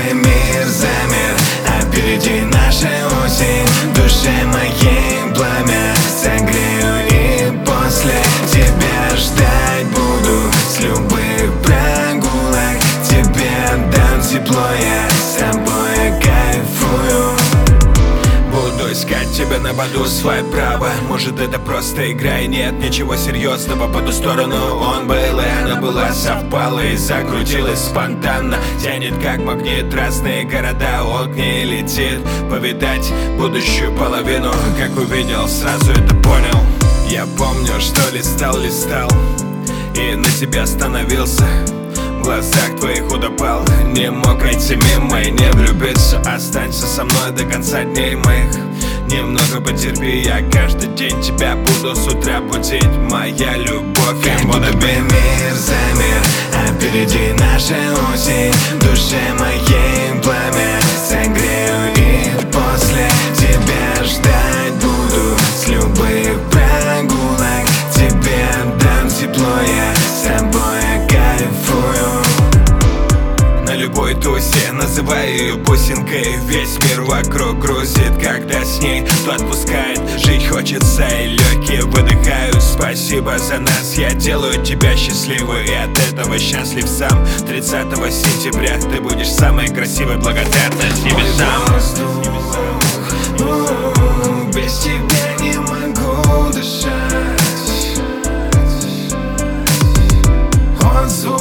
бы мир замер, а впереди наша осень. В душе моей пламя согрею, и после тебя ждать буду. С любых прогулок тебе отдам тепло, я с тобой кайфую. Буду искать тебя на боду, свой право. Может, это просто игра и нет ничего серьезного. По ту сторону он был, и она была, совпала и закрутилась спонтанно. Тянет как магнит, разные города, он к ней летит. Повидать будущую половину, как увидел, сразу это понял. Я помню, что листал и на тебя остановился. В глазах твоих утопал, не мог пройти мимо и не влюбиться. Останься со мной до конца дней моих. Немного потерпи, я каждый день тебя буду с утра будить. Моя любовь, как будто бы мир замер, а впереди наша осень. В душе моей пламя согрею, и после тебя ждать буду. С любых прогулок тебе отдам тепло, я с тобой кайфую. На любой тусе называй ее бусинкой. Весь мир вокруг грузит, когда с ней то отпускает. Жить хочется и легкие выдыхают. Спасибо за нас, я делаю тебя счастливой, и от этого счастлив сам. 30 сентября ты будешь самой красивой, благодарность небесам. Без тебя не могу дышать. Он